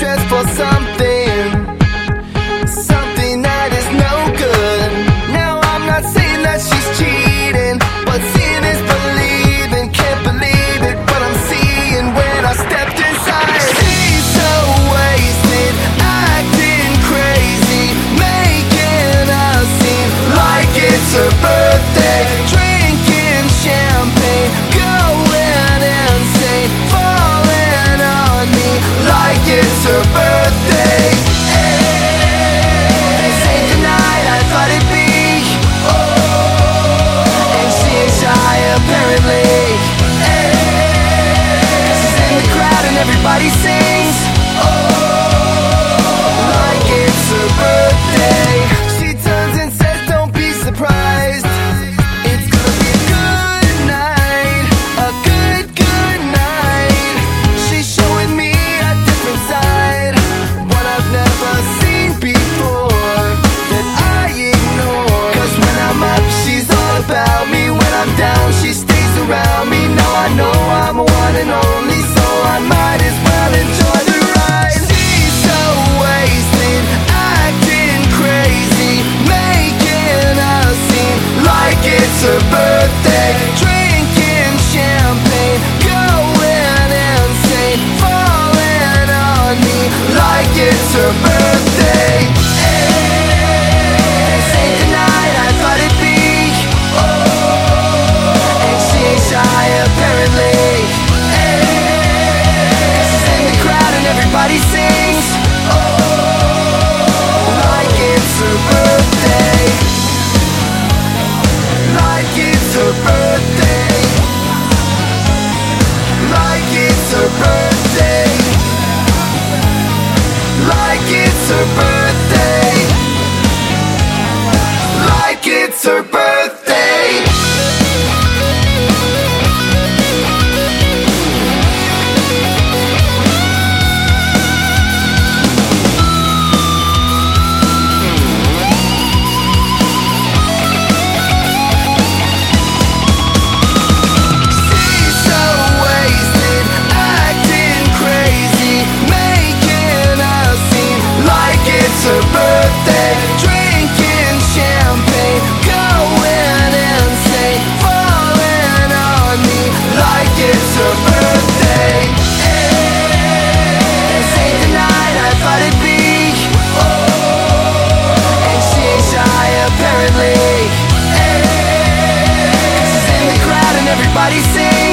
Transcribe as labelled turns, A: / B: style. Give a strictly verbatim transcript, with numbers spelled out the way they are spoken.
A: dressed for something, something that is no good. Now I'm not saying that she's cheating, but seeing is believing. Can't believe it, what I'm seeing when I stepped inside. She's so wasted, acting crazy, making a scene like it's her birthday, drinking champagne, going insane, falling on me like it's her birthday. This ain't the night I thought it'd be. And she ain't shy apparently. She's in the crowd and everybody sings like it's her birthday. She turns and says don't be surprised, it's gonna be a good night, a good, good night. She's showing me a different side, one I've never seen before, that I ignore. Cause when I'm up, she's all about me. When I'm down, she stays around me. Now I know I'm a one and only, so I might as well enjoy the ride. She's so wasted, acting crazy, making a scene like it's her birthday, drinking champagne, going insane, falling on me like it's her birthday. This ain't the night I thought it'd be. And she ain't shy apparently. She's in the crowd and everybody sings like it's her birthday, like it's her birthday, like it's her birthday, like it's her birthday, like it's her birthday. She's so wasted, acting crazy, making a scene like it's her birthday, drinking champagne, going insane, falling on me like it's her birthday. This ain't the night I thought it'd be. And she ain't shy apparently. She's in the crowd and everybody sings